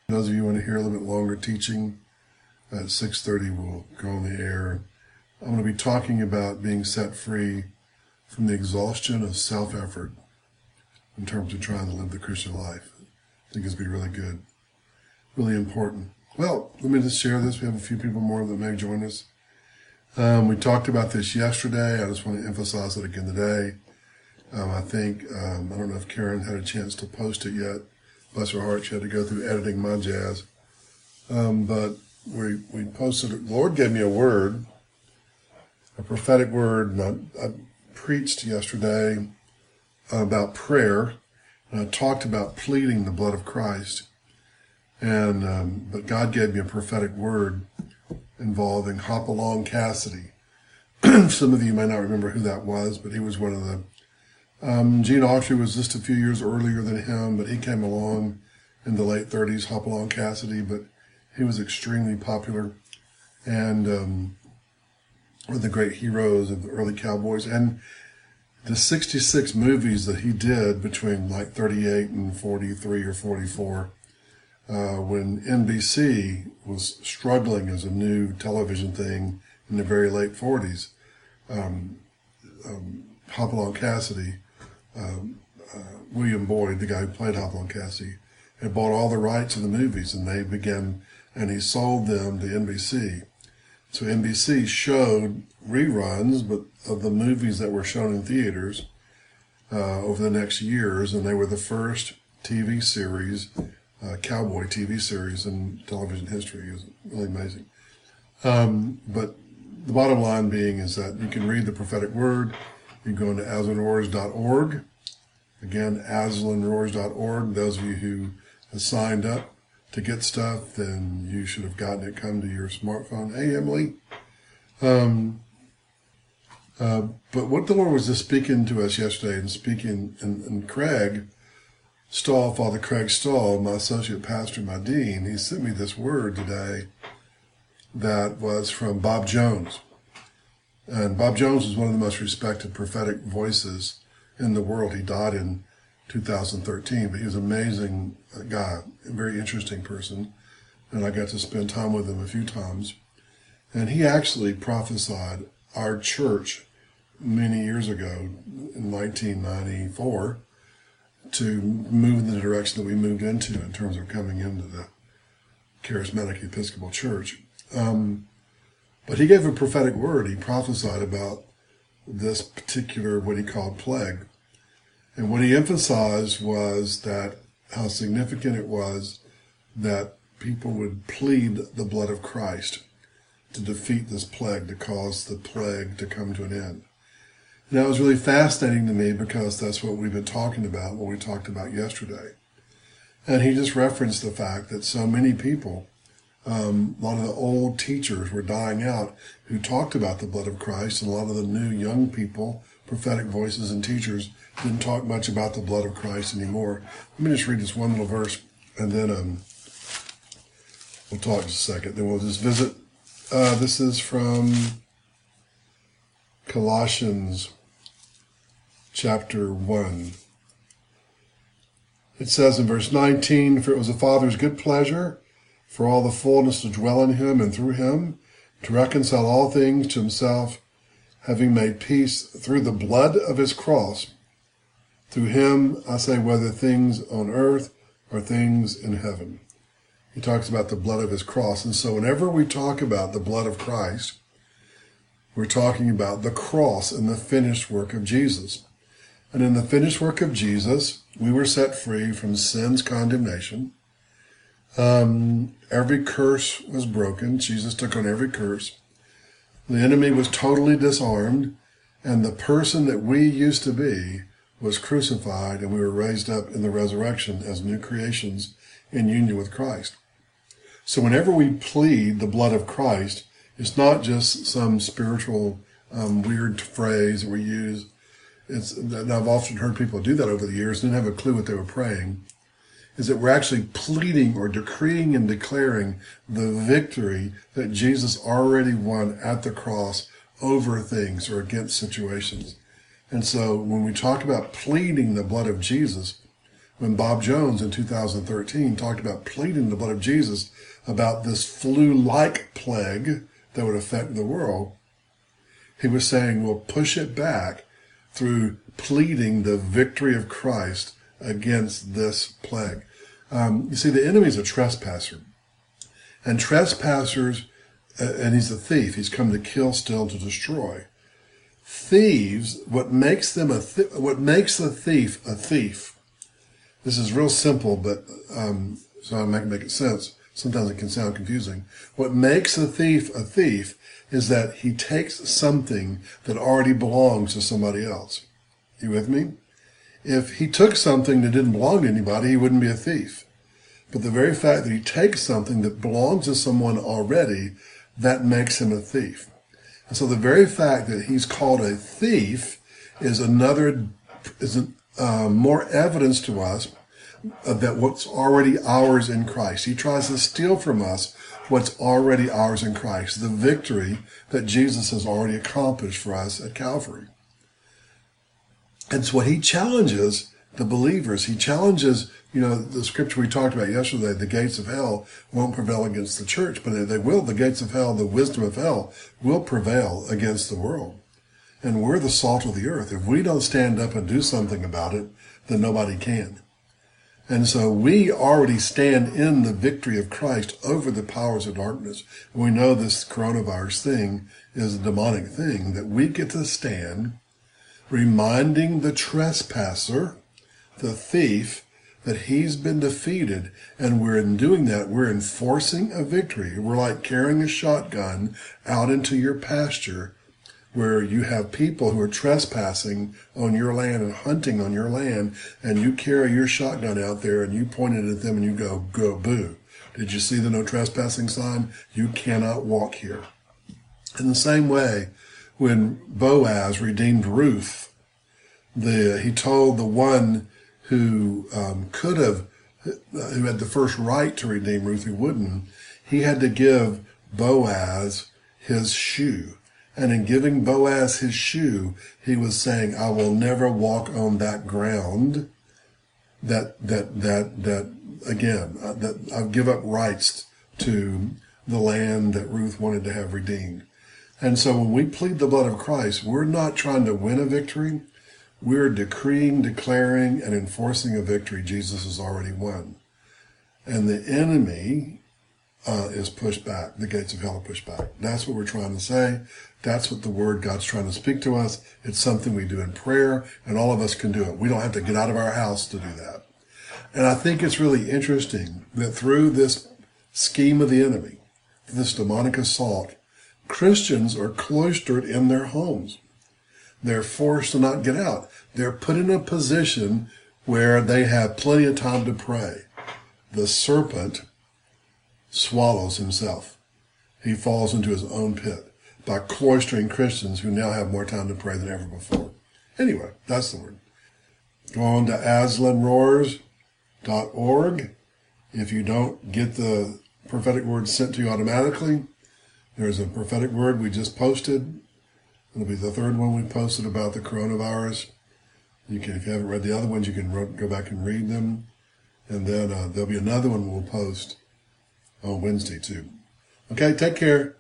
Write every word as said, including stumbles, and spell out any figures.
Those of you who want to hear a little bit longer teaching, at six thirty we'll go on the air. I'm going to be talking about being set free from the exhaustion of self-effort in terms of trying to live the Christian life. I think it's going to be really good, really important. Well, let me just share this. We have a few people more that may join us. Um, we talked about this yesterday. I just want to emphasize it again today. Um, I think, um, I don't know if Karen had a chance to post it yet. Bless her heart, she had to go through editing my jazz. Um, but we we posted it. The Lord gave me a word, a prophetic word, and I, I preached yesterday about prayer, and I talked about pleading the blood of Christ. And um, but God gave me a prophetic word involving Hopalong Cassidy. Some of you may not remember who that was, but he was one of the Um, Gene Autry was just a few years earlier than him, but he came along in the late thirties, Hopalong Cassidy, but he was extremely popular and um, one of the great heroes of the early cowboys. And the sixty-six movies that he did between like thirty-eight and forty-three or forty-four, uh, when N B C was struggling as a new television thing in the very late forties, um, um, Hopalong Cassidy, Um, uh, William Boyd, the guy who played Hopalong Cassidy, had bought all the rights to the movies, and they began, and he sold them to N B C. So N B C showed reruns, but of the movies that were shown in theaters uh, over the next years, and they were the first T V series, uh, cowboy T V series in television history. It was really amazing. Um, but the bottom line being is that you can read the prophetic word. You can go into Aslan Roars dot org. Again, Aslan Roars dot org. Those of you who have signed up to get stuff, then you should have gotten it come to your smartphone. Hey, Emily. Um, uh, but what the Lord was just speaking to us yesterday and speaking, and, and Craig Stahl, Father Craig Stahl, my associate pastor, my dean, he sent me this word today that was from Bob Jones. And Bob Jones is one of the most respected prophetic voices in the world. He died in two thousand thirteen, but he was an amazing guy, a very interesting person. And I got to spend time with him a few times. And he actually prophesied our church many years ago, in nineteen ninety-four, to move in the direction that we moved into in terms of coming into the Charismatic Episcopal Church. Um, But he gave a prophetic word. He prophesied about this particular, what he called plague. And what he emphasized was that how significant it was that people would plead the blood of Christ to defeat this plague, to cause the plague to come to an end. And that was really fascinating to me because that's what we've been talking about, what we talked about yesterday. And he just referenced the fact that so many people, Um, a lot of the old teachers were dying out who talked about the blood of Christ, and a lot of the new young people, prophetic voices and teachers, didn't talk much about the blood of Christ anymore. Let me just read this one little verse, and then um, we'll talk just a second. Then we'll just visit. Uh, this is from Colossians chapter one. It says in verse nineteen, "For it was the Father's good pleasure for all the fullness to dwell in him, and through him to reconcile all things to himself, having made peace through the blood of his cross. Through him, I say, whether things on earth or things in heaven." He talks about the blood of his cross. And so whenever we talk about the blood of Christ, we're talking about the cross and the finished work of Jesus. And in the finished work of Jesus, we were set free from sin's condemnation. Um, every curse was broken. Jesus took on every curse. The enemy was totally disarmed, and the person that we used to be was crucified, and we were raised up in the resurrection as new creations in union with Christ. So whenever we plead the blood of Christ, it's not just some spiritual um, weird phrase that we use. It's, and I've often heard people do that over the years and didn't have a clue what they were praying. Is that we're actually pleading or decreeing and declaring the victory that Jesus already won at the cross over things or against situations. And so when we talk about pleading the blood of Jesus, when Bob Jones in two thousand thirteen talked about pleading the blood of Jesus about this flu-like plague that would affect the world, he was saying, we'll push it back through pleading the victory of Christ against this plague. Um, you see, the enemy is a trespasser. And trespassers, uh, and he's a thief. He's come to kill, steal, to destroy. Thieves, what makes them a th- what makes a thief a thief, this is real simple, but um, so I make make it sense. Sometimes it can sound confusing. What makes a thief a thief is that he takes something that already belongs to somebody else. You with me? If he took something that didn't belong to anybody, he wouldn't be a thief. But the very fact that he takes something that belongs to someone already, that makes him a thief. And so the very fact that he's called a thief is another, is uh, more evidence to us of that what's already ours in Christ. He tries to steal from us what's already ours in Christ, the victory that Jesus has already accomplished for us at Calvary. And so what he challenges the believers, he challenges, you know, the scripture we talked about yesterday, the gates of hell won't prevail against the church, but they will, the gates of hell, the wisdom of hell will prevail against the world. And we're the salt of the earth. If we don't stand up and do something about it, then nobody can. And so we already stand in the victory of Christ over the powers of darkness. And we know this coronavirus thing is a demonic thing, that we get to stand reminding the trespasser, the thief, that he's been defeated. And we're in doing that, we're enforcing a victory. We're like carrying a shotgun out into your pasture where you have people who are trespassing on your land and hunting on your land, and you carry your shotgun out there and you point it at them and you go, go, boo. Did you see the no trespassing sign? You cannot walk here. In the same way, when Boaz redeemed Ruth, the he told the one who um, could have, who had the first right to redeem Ruth, who wouldn't, he had to give Boaz his shoe. And in giving Boaz his shoe, he was saying, I will never walk on that ground that, that, that, that, again, uh, that I give up rights to the land that Ruth wanted to have redeemed. And so when we plead the blood of Christ, we're not trying to win a victory. We're decreeing, declaring, and enforcing a victory Jesus has already won. And the enemy uh, is pushed back. The gates of hell are pushed back. That's what we're trying to say. That's what the word God's trying to speak to us. It's something we do in prayer, and all of us can do it. We don't have to get out of our house to do that. And I think it's really interesting that through this scheme of the enemy, this demonic assault, Christians are cloistered in their homes. They're forced to not get out. They're put in a position where they have plenty of time to pray. The serpent swallows himself. He falls into his own pit by cloistering Christians who now have more time to pray than ever before. Anyway, that's the word. Go on to aslan roars dot org. If you don't get the prophetic word sent to you automatically, there's a prophetic word we just posted. It'll be the third one we posted about the coronavirus. You can, if you haven't read the other ones, you can go back and read them. And then uh, there'll be another one we'll post on Wednesday too. Okay, take care.